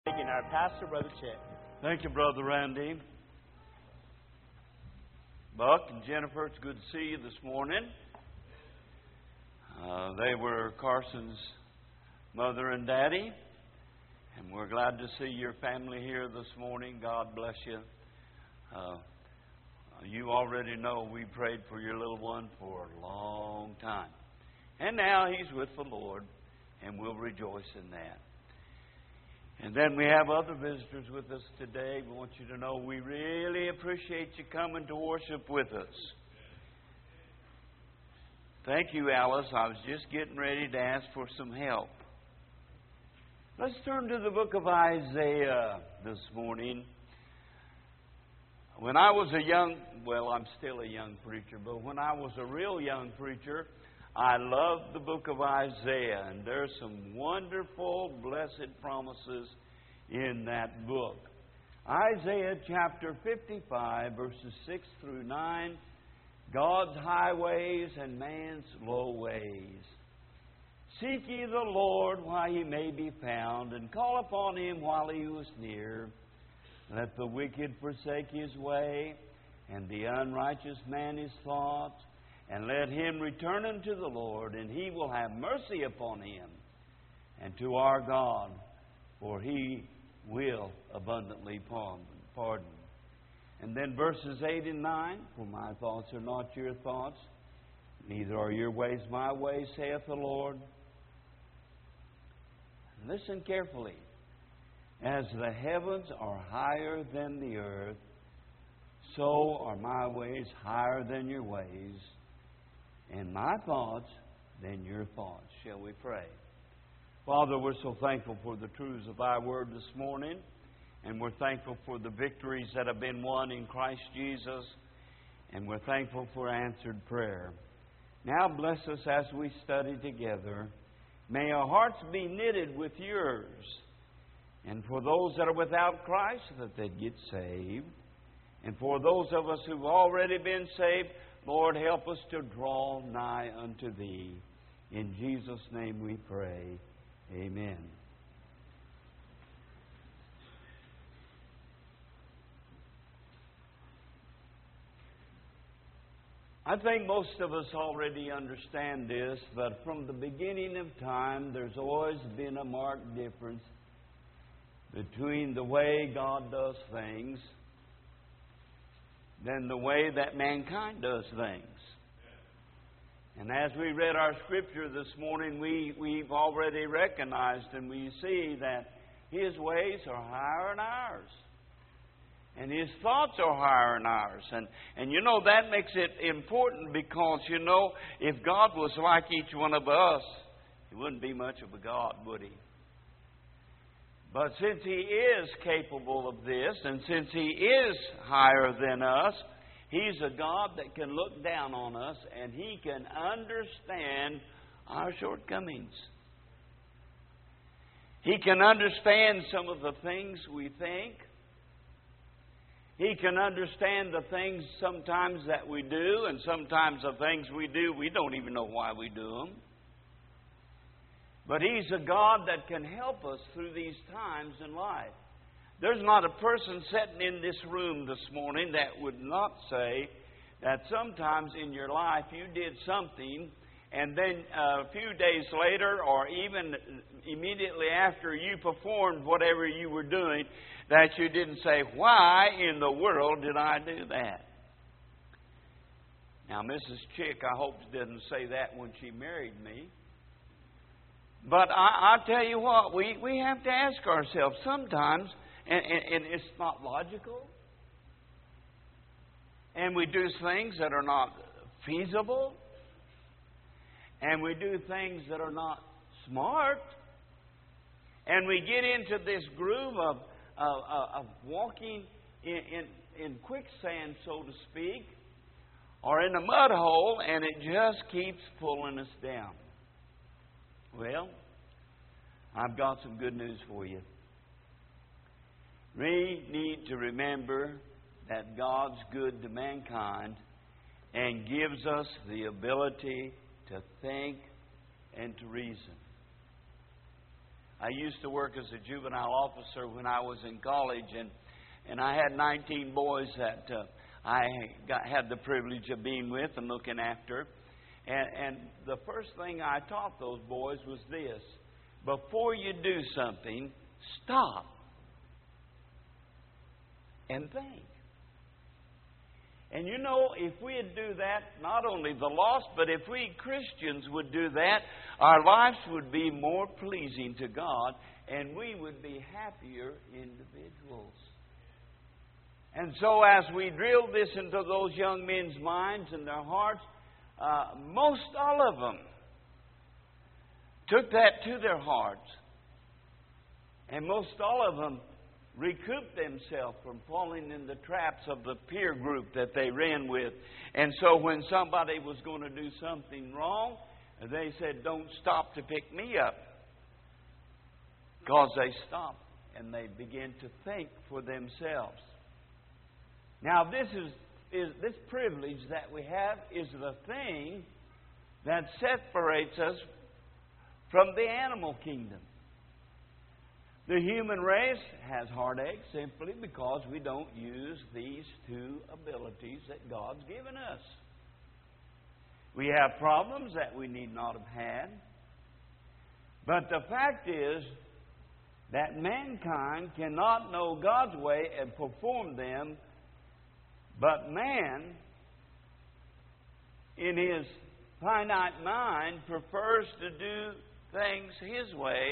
Taking our pastor, Brother Chet. Thank you, Brother Randy. Buck and Jennifer, it's good to see you this morning. They were Carson's mother and daddy, and we're glad to see your family here this morning. God bless you. You already know we prayed for your little one for a long time. And now he's with the Lord, and we'll rejoice in that. And then we have other visitors with us today. We want you to know we really appreciate you coming to worship with us. Thank you, Alice. I was just getting ready to ask for some help. Let's turn to the book of Isaiah this morning. When I was I'm still a young preacher, but when I was a real young preacher, I loved the book of Isaiah, and there's some wonderful, blessed promises in that book. Isaiah chapter 55, verses 6 through 9, God's highways and man's low ways. Seek ye the Lord while he may be found, and call upon him while he was near. Let the wicked forsake his way, and the unrighteous man his thoughts. And let him return unto the Lord, and he will have mercy upon him, and to our God, for he will abundantly pardon. And then verses 8 and 9, for my thoughts are not your thoughts, neither are your ways my ways, saith the Lord. Listen carefully. As the heavens are higher than the earth, so are my ways higher than your ways, and my thoughts than your thoughts. Shall we pray? Father, we're so thankful for the truths of thy word this morning, and we're thankful for the victories that have been won in Christ Jesus, and we're thankful for answered prayer. Now bless us as we study together. May our hearts be knitted with yours, and for those that are without Christ, that they get saved, and for those of us who've already been saved, Lord, help us to draw nigh unto Thee. In Jesus' name we pray. Amen. I think most of us already understand this, but from the beginning of time, there's always been a marked difference between the way God does things than the way that mankind does things. And as we read our scripture this morning, we've already recognized and we see that His ways are higher than ours. And His thoughts are higher than ours. And you know, that makes it important because, you know, if God was like each one of us, He wouldn't be much of a God, would He? But since He is capable of this, and since He is higher than us, He's a God that can look down on us and He can understand our shortcomings. He can understand some of the things we think. He can understand the things sometimes that we do, and sometimes the things we do, we don't even know why we do them. But He's a God that can help us through these times in life. There's not a person sitting in this room this morning that would not say that sometimes in your life you did something, and then a few days later or even immediately after you performed whatever you were doing, that you didn't say, why in the world did I do that? Now, Mrs. Chick, I hope, didn't say that when she married me. But I tell you what, we have to ask ourselves sometimes, and it's not logical, and we do things that are not feasible, and we do things that are not smart, and we get into this groove of walking in quicksand, so to speak, or in a mud hole, and it just keeps pulling us down. Well, I've got some good news for you. We need to remember that God's good to mankind and gives us the ability to think and to reason. I used to work as a juvenile officer when I was in college, and I had 19 boys that had the privilege of being with and looking after. And the first thing I taught those boys was this: before you do something, stop and think. And you know, if we'd do that, not only the lost, but if we Christians would do that, our lives would be more pleasing to God, and we would be happier individuals. And so as we drill this into those young men's minds and their hearts, most all of them took that to their hearts. And most all of them recouped themselves from falling in the traps of the peer group that they ran with. And so when somebody was going to do something wrong, they said, "Don't stop to pick me up." Because they stopped and they began to think for themselves. Now this this privilege that we have is the thing that separates us from the animal kingdom. The human race has heartache simply because we don't use these two abilities that God's given us. We have problems that we need not have had. But the fact is that mankind cannot know God's way and perform them, but man, in his finite mind, prefers to do things his way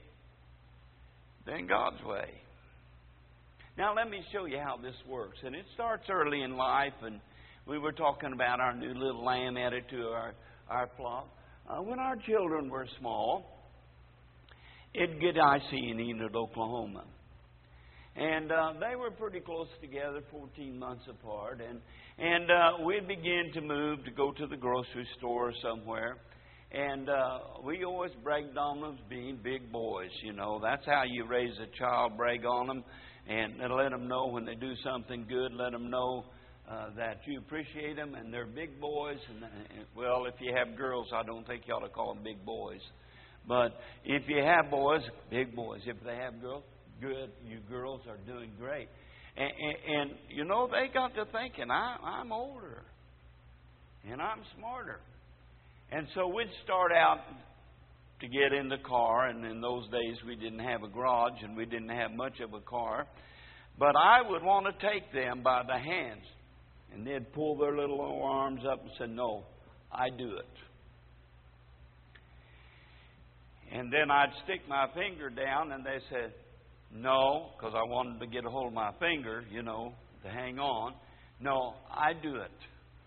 than God's way. Now let me show you how this works. And it starts early in life, and we were talking about our new little lamb added to our flock. When our children were small, it'd get icy in Enid, Oklahoma. And they were pretty close together, 14 months apart. And we'd begin to move to go to the grocery store or somewhere. And we always bragged on them as being big boys. You know, that's how you raise a child, brag on them. And let them know when they do something good, let them know that you appreciate them. And they're big boys. And well, if you have girls, I don't think you ought to call them big boys. But if you have boys, big boys. If they have girls, good, you girls are doing great. And you know, they got to thinking, I'm older. And I'm smarter. And so we'd start out to get in the car. And in those days, we didn't have a garage and we didn't have much of a car. But I would want to take them by the hands. And they'd pull their little arms up and say, "No, I do it." And then I'd stick my finger down and they said, "No," because I wanted to get a hold of my finger, you know, to hang on. "No, I do it."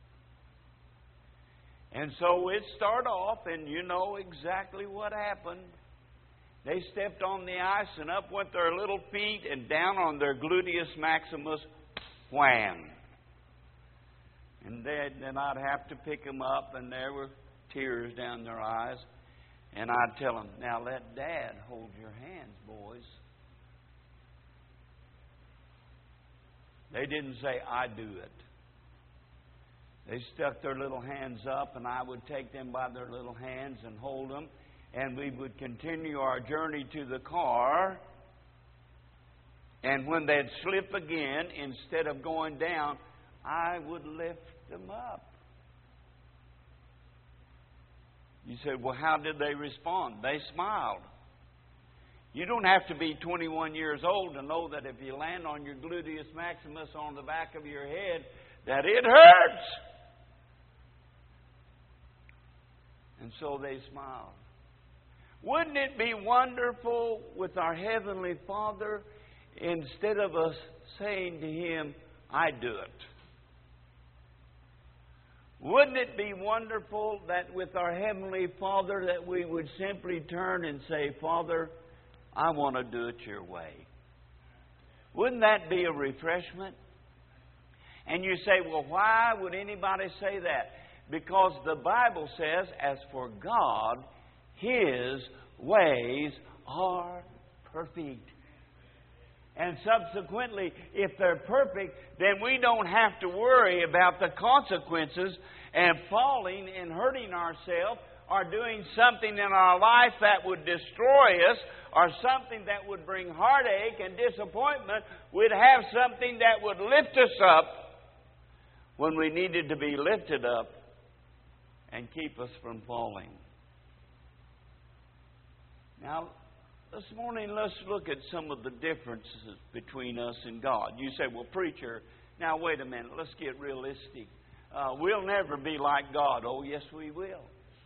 And so we'd start off, and you know exactly what happened. They stepped on the ice, and up went their little feet, and down on their gluteus maximus, wham. And then I'd have to pick them up, and there were tears down their eyes. And I'd tell them, "Now let Dad hold your hands, boys." They didn't say, "I do it." They stuck their little hands up, and I would take them by their little hands and hold them. And we would continue our journey to the car. And when they'd slip again, instead of going down, I would lift them up. You said, "Well, how did they respond?" They smiled. You don't have to be 21 years old to know that if you land on your gluteus maximus on the back of your head, that it hurts. And so they smiled. Wouldn't it be wonderful with our Heavenly Father, instead of us saying to Him, "I do it"? Wouldn't it be wonderful that with our Heavenly Father that we would simply turn and say, "Father, I want to do it your way"? Wouldn't that be a refreshment? And you say, "Well, why would anybody say that?" Because the Bible says, "As for God, His ways are perfect." And subsequently, if they're perfect, then we don't have to worry about the consequences and falling and hurting ourselves or doing something in our life that would destroy us, or something that would bring heartache and disappointment, we'd have something that would lift us up when we needed to be lifted up and keep us from falling. Now, this morning, let's look at some of the differences between us and God. You say, well, preacher, now wait a minute, let's get realistic. We'll never be like God. Oh, yes, we will.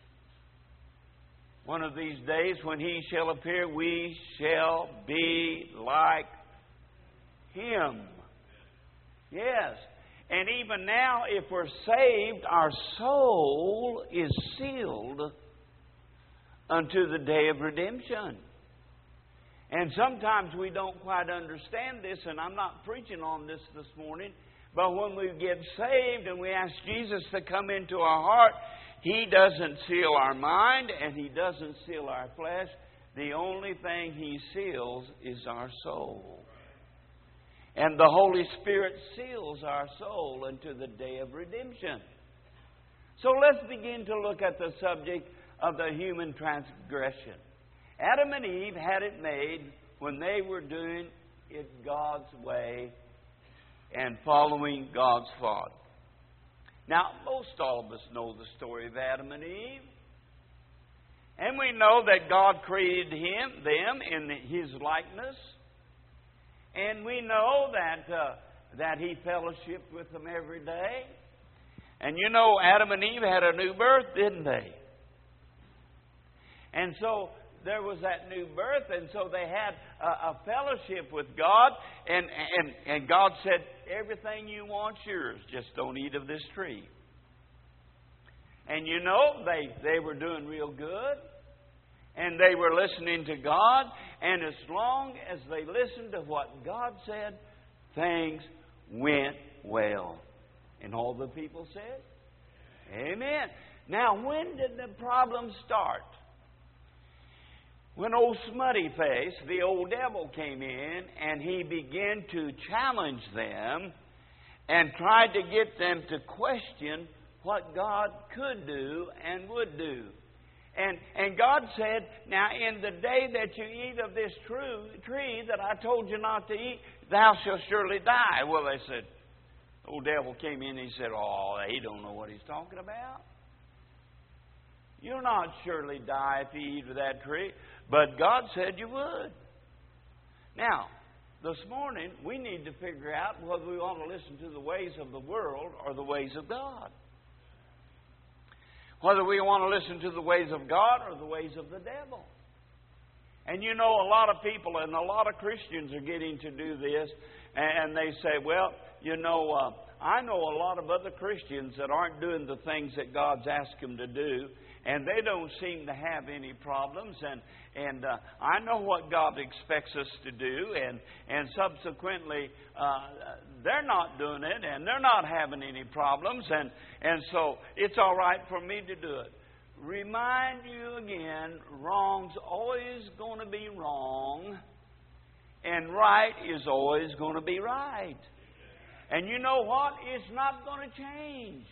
One of these days, when He shall appear, we shall be like Him. Yes. And even now, if we're saved, our soul is sealed unto the day of redemption. And sometimes we don't quite understand this, and I'm not preaching on this morning, but when we get saved and we ask Jesus to come into our heart, He doesn't seal our mind and He doesn't seal our flesh. The only thing He seals is our soul. And the Holy Spirit seals our soul unto the day of redemption. So let's begin to look at the subject of the human transgression. Adam and Eve had it made when they were doing it God's way and following God's thought. Now, most all of us know the story of Adam and Eve. And we know that God created them in His likeness. And we know that He fellowshiped with them every day. And you know, Adam and Eve had a new birth, didn't they? And so there was that new birth, and so they had a fellowship with God. And God said, everything you want's yours, just don't eat of this tree. And you know, they were doing real good. And they were listening to God. And as long as they listened to what God said, things went well. And all the people said, amen. Now, when did the problem start? When old Smutty Face, the old devil, came in and he began to challenge them and tried to get them to question what God could do and would do. And God said, now in the day that you eat of this tree that I told you not to eat, thou shalt surely die. Well, they said, old devil came in and he said, oh, he don't know what he's talking about. You'll not surely die if you eat of that tree. But God said you would. Now, this morning, we need to figure out whether we want to listen to the ways of the world or the ways of God. Whether we want to listen to the ways of God or the ways of the devil. And you know, a lot of people and a lot of Christians are getting to do this. And they say, well, you know, I know a lot of other Christians that aren't doing the things that God's asked them to do. And they don't seem to have any problems. And I know what God expects us to do. And subsequently, they're not doing it. And they're not having any problems. And so it's all right for me to do it. Remind you again, wrong's always going to be wrong. And right is always going to be right. And you know what? It's not going to change.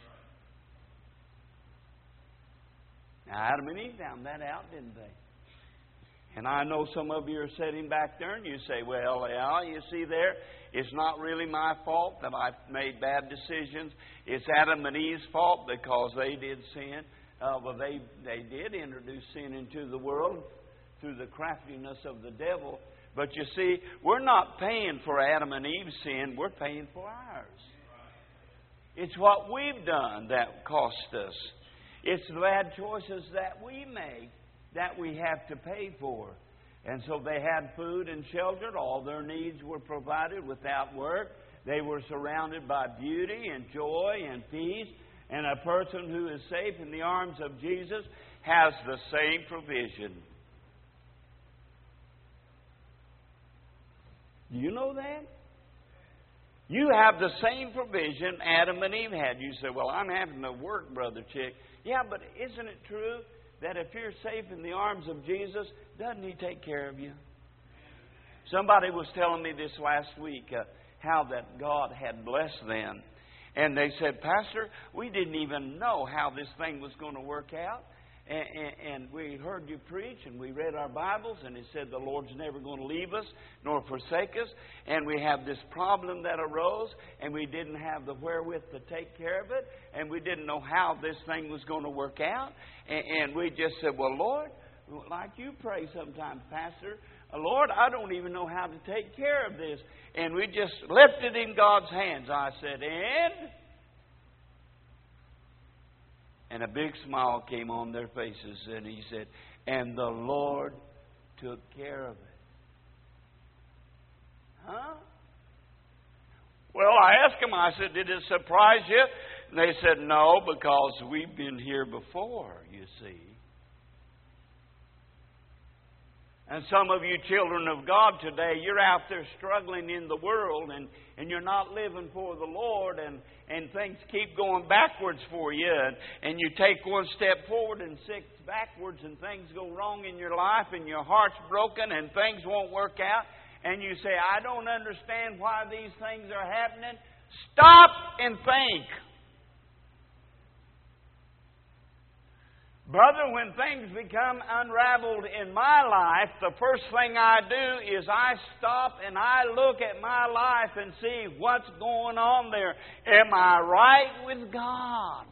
Now, Adam and Eve found that out, didn't they? And I know some of you are sitting back there and you say, well, yeah, you see there, it's not really my fault that I've made bad decisions. It's Adam and Eve's fault because they did sin. Well, they did introduce sin into the world through the craftiness of the devil. But you see, we're not paying for Adam and Eve's sin. We're paying for ours. It's what we've done that cost us. It's the bad choices that we make that we have to pay for. And so they had food and shelter. All their needs were provided without work. They were surrounded by beauty and joy and peace. And a person who is safe in the arms of Jesus has the same provision. Do you know that? You have the same provision Adam and Eve had. You say, well, I'm having to work, Brother Chick. Yeah, but isn't it true that if you're safe in the arms of Jesus, doesn't He take care of you? Somebody was telling me this last week how that God had blessed them. And they said, Pastor, we didn't even know how this thing was going to work out. And we heard you preach, and we read our Bibles, and it said the Lord's never going to leave us nor forsake us. And we have this problem that arose, and we didn't have the wherewith to take care of it, and we didn't know how this thing was going to work out. And we just said, well, Lord, like you pray sometimes, Pastor, Lord, I don't even know how to take care of this. And we just left it in God's hands. I said, and a big smile came on their faces, and he said, and the Lord took care of it. Huh? Well, I asked them, I said, did it surprise you? And they said, no, because we've been here before, you see. And some of you children of God today, you're out there struggling in the world, and you're not living for the Lord, and things keep going backwards for you. And you take one step forward and six backwards, and things go wrong in your life, and your heart's broken, and things won't work out. And you say, I don't understand why these things are happening. Stop and think. Brother, when things become unraveled in my life, the first thing I do is I stop and I look at my life and see what's going on there. Am I right with God?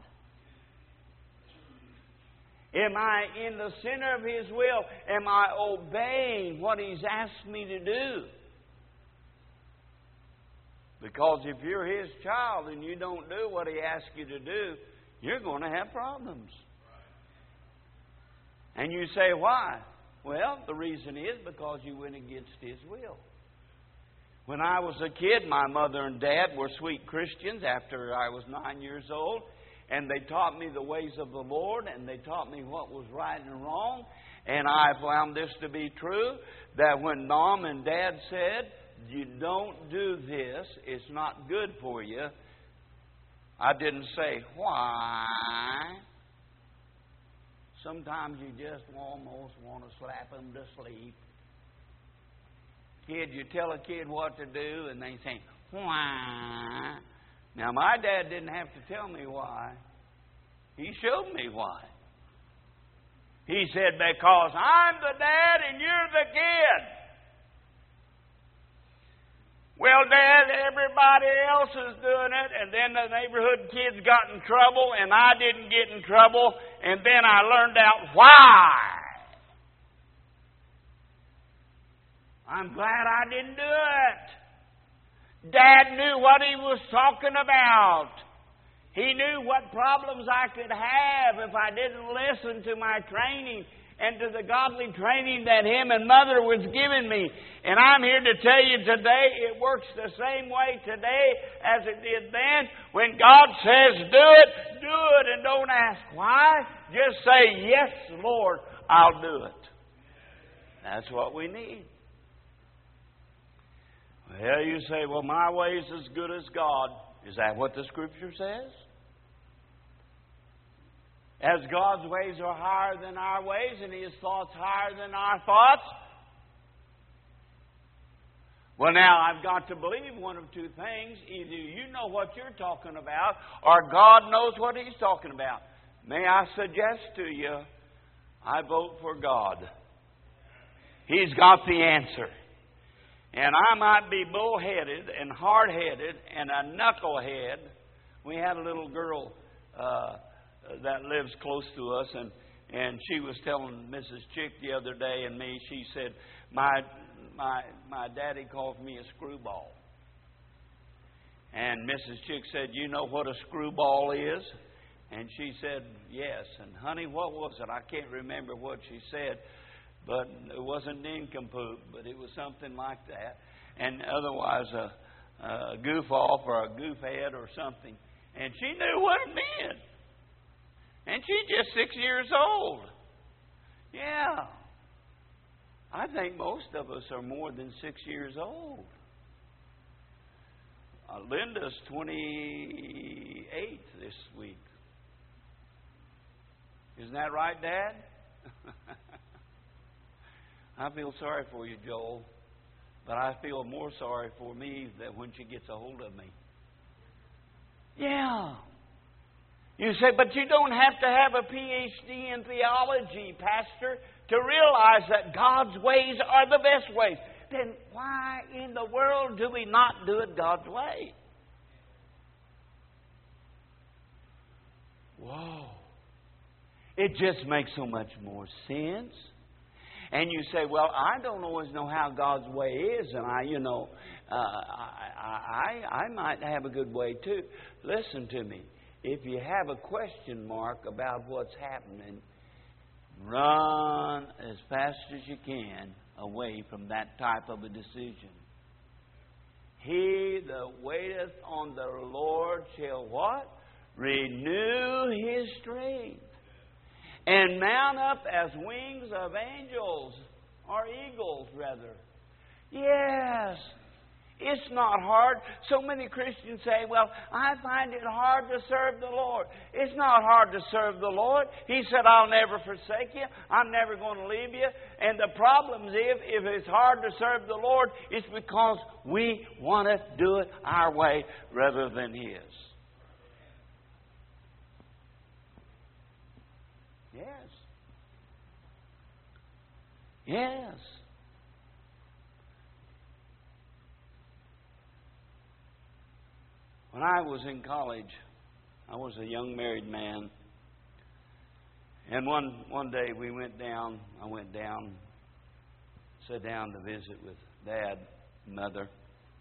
Am I in the center of His will? Am I obeying what He's asked me to do? Because if you're His child and you don't do what He asks you to do, you're going to have problems. And you say, why? Well, the reason is because you went against His will. When I was a kid, my mother and dad were sweet Christians after I was 9 years old. And they taught me the ways of the Lord, and they taught me what was right and wrong. And I found this to be true, that when Mom and Dad said, you don't do this, it's not good for you, I didn't say, why? Sometimes you just almost want to slap them to sleep. Kid, you tell a kid what to do, and they say, why? Now, my dad didn't have to tell me why. He showed me why. He said, because I'm the dad and you're the kid. Well, Dad, everybody else is doing it, and then the neighborhood kids got in trouble, and I didn't get in trouble, and then I learned out why. I'm glad I didn't do it. Dad knew what he was talking about. He knew what problems I could have if I didn't listen to my training and to the godly training that him and Mother was giving me. And I'm here to tell you today, it works the same way today as it did then. When God says do it, and don't ask why. Just say, yes, Lord, I'll do it. That's what we need. Well, you say, well, my way's as good as God. Is that what the Scripture says? As God's ways are higher than our ways and His thoughts higher than our thoughts? Well, now, I've got to believe one of two things. Either you know what you're talking about, or God knows what He's talking about. May I suggest to you, I vote for God. He's got the answer. And I might be bullheaded and hard-headed and a knucklehead. We had a little girl that lives close to us, and she was telling Mrs. Chick the other day and me, she said, my daddy calls me a screwball. And Mrs. Chick said, you know what a screwball is? And she said, yes. And honey, what was it? I can't remember what she said, but it wasn't nincompoop, but it was something like that. And otherwise a goof off or a goof head or something. And she knew what it meant. And she's just 6 years old. Yeah. I think most of us are more than 6 years old. Linda's 28 this week. Isn't that right, Dad? I feel sorry for you, Joel. But I feel more sorry for me that when she gets a hold of me. Yeah. You say, but you don't have to have a PhD in theology, Pastor, to realize that God's ways are the best ways. Then why in the world do we not do it God's way? Whoa. It just makes so much more sense. And you say, well, I don't always know how God's way is, and I might have a good way too. Listen to me. If you have a question mark about what's happening, run as fast as you can away from that type of a decision. He that waiteth on the Lord shall what? Renew his strength. And mount up as wings of angels, or eagles rather. Yes. It's not hard. So many Christians say, well, I find it hard to serve the Lord. It's not hard to serve the Lord. He said, I'll never forsake you. I'm never going to leave you. And the problem is, if it's hard to serve the Lord, it's because we want to do it our way rather than His. Yes. Yes. When I was in college, I was a young married man. And one day we went down, sat down to visit with Dad and Mother.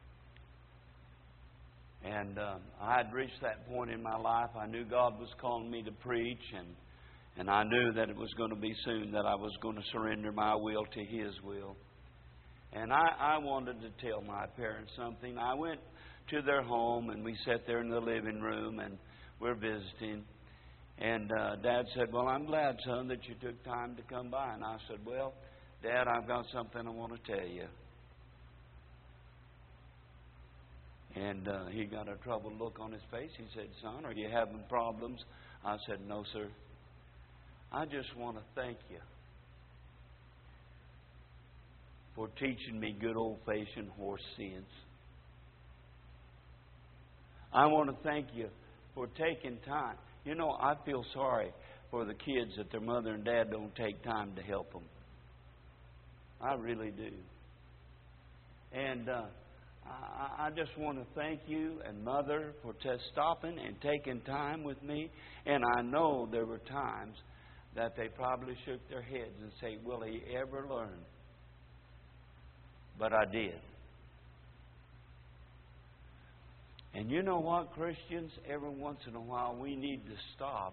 And I had reached that point in my life. I knew God was calling me to preach, and I knew that it was going to be soon that I was going to surrender my will to His will. And I wanted to tell my parents something. I went to their home, and we sat there in the living room, and we're visiting. And Dad said, well, I'm glad, son, that you took time to come by. And I said, well, Dad, I've got something I want to tell you. And he got a troubled look on his face. He said, son, are you having problems? I said, no, sir. I just want to thank you for teaching me good old-fashioned horse sense. I want to thank you for taking time. You know, I feel sorry for the kids that their mother and dad don't take time to help them. I really do. And I just want to thank you and Mother for stopping and taking time with me. And I know there were times that they probably shook their heads and say, will he ever learn? But I did. And you know what, Christians? Every once in a while we need to stop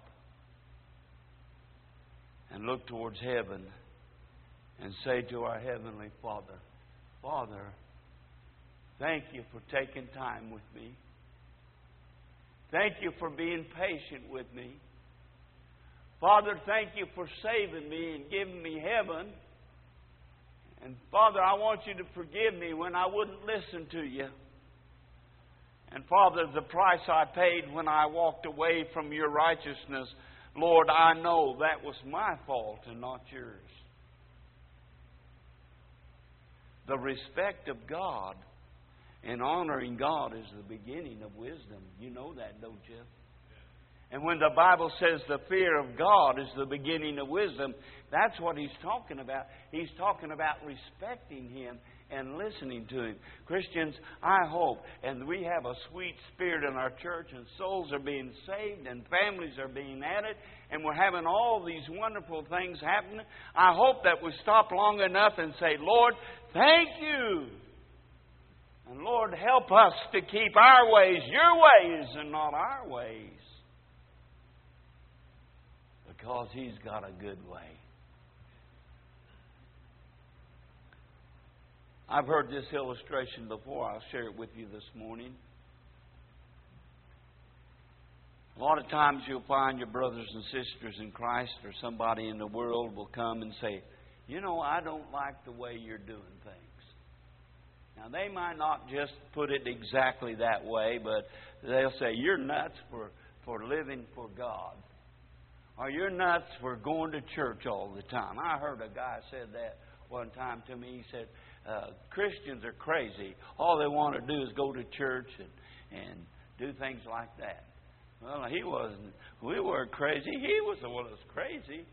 and look towards heaven and say to our Heavenly Father, Father, thank you for taking time with me. Thank you for being patient with me. Father, thank you for saving me and giving me heaven. And Father, I want you to forgive me when I wouldn't listen to you. And Father, the price I paid when I walked away from your righteousness, Lord, I know that was my fault and not yours. The respect of God and honoring God is the beginning of wisdom. You know that, don't you? And when the Bible says the fear of God is the beginning of wisdom, that's what He's talking about. He's talking about respecting Him and listening to Him. Christians, I hope, and we have a sweet spirit in our church, and souls are being saved, and families are being added, and we're having all these wonderful things happening. I hope that we stop long enough and say, Lord, thank you. And Lord, help us to keep our ways your ways and not our ways. Because He's got a good way. I've heard this illustration before. I'll share it with you this morning. A lot of times you'll find your brothers and sisters in Christ or somebody in the world will come and say, you know, I don't like the way you're doing things. Now, they might not just put it exactly that way, but they'll say, you're nuts for living for God. Or you're nuts for going to church all the time. I heard a guy said that one time to me. He said, Christians are crazy. All they want to do is go to church and do things like that. Well, he wasn't. We were crazy. He was the one that was crazy.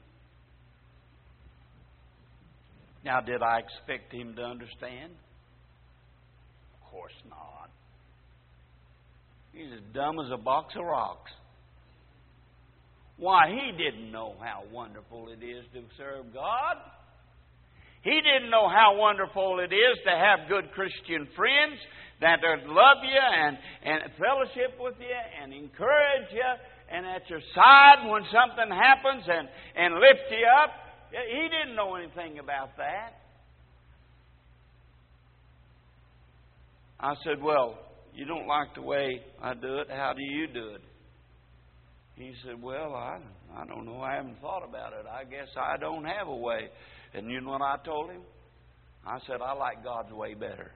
Now, did I expect him to understand? Of course not. He's as dumb as a box of rocks. Why, he didn't know how wonderful it is to serve God. He didn't know how wonderful it is to have good Christian friends that love you and fellowship with you and encourage you and at your side when something happens and lift you up. He didn't know anything about that. I said, well, you don't like the way I do it. How do you do it? He said, well, I don't know. I haven't thought about it. I guess I don't have a way. And you know what I told him? I said, I like God's way better.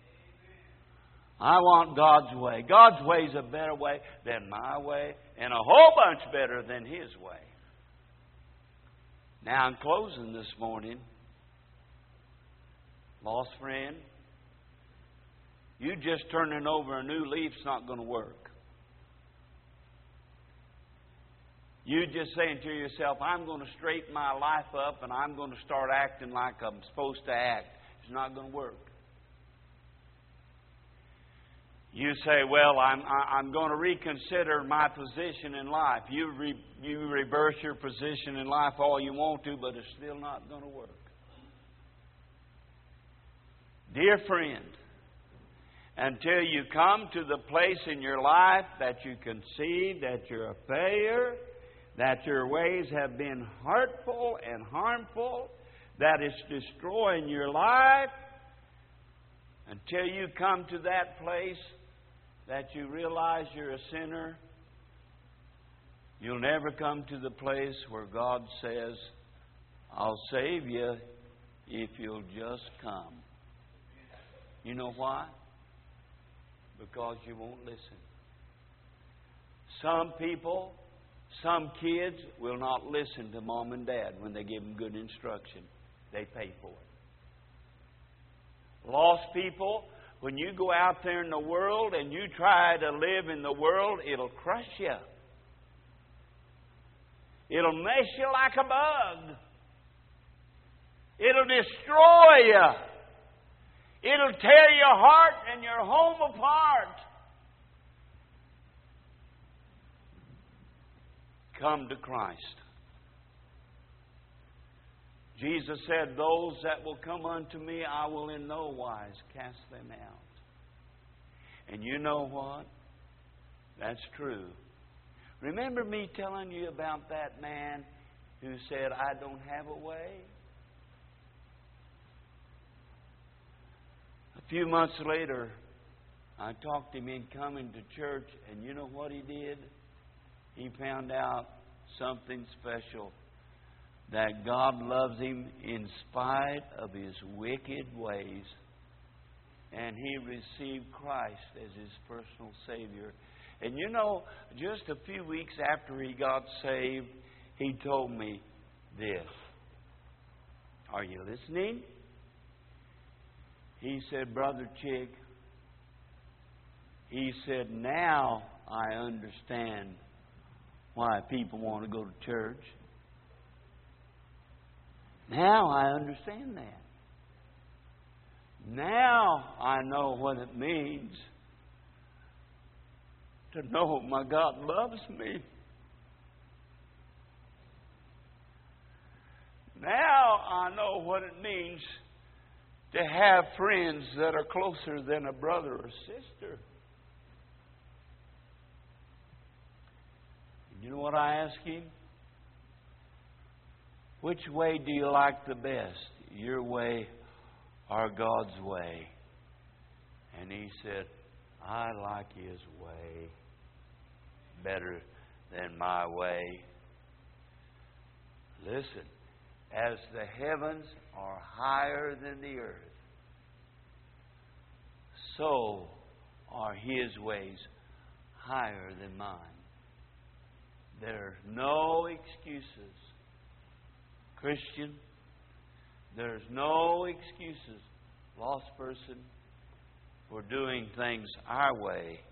I want God's way. God's way is a better way than my way and a whole bunch better than His way. Now, in closing this morning, lost friend, you just turning over a new leaf's not going to work. You just saying to yourself, I'm going to straighten my life up and I'm going to start acting like I'm supposed to act. It's not going to work. You say, well, I'm going to reconsider my position in life. You reverse your position in life all you want to, but it's still not going to work. Dear friend, until you come to the place in your life that you can see that you're a failure, that your ways have been hurtful and harmful, that it's destroying your life, until you come to that place that you realize you're a sinner, you'll never come to the place where God says, I'll save you if you'll just come. You know why? Because you won't listen. Some people, some kids will not listen to mom and dad when they give them good instruction. They pay for it. Lost people, when you go out there in the world and you try to live in the world, it'll crush you. It'll mess you like a bug. It'll destroy you. It'll tear your heart and your home apart. Come to Christ. Jesus said, those that will come unto me, I will in no wise cast them out. And you know what? That's true. Remember me telling you about that man who said, I don't have a way? A few months later, I talked him in coming to church, and you know what he did? He found out something special. That God loves him in spite of his wicked ways. And he received Christ as his personal Savior. And you know, just a few weeks after he got saved, he told me this. Are you listening? He said, Brother Chick, he said, now I understand why people want to go to church. Now I understand that. Now I know what it means to know my God loves me. Now I know what it means to have friends that are closer than a brother or sister. You know what I asked him? Which way do you like the best? Your way or God's way? And he said, I like His way better than my way. Listen, as the heavens are higher than the earth, so are His ways higher than mine. There are no excuses. Christian, there's no excuses, lost person, for doing things our way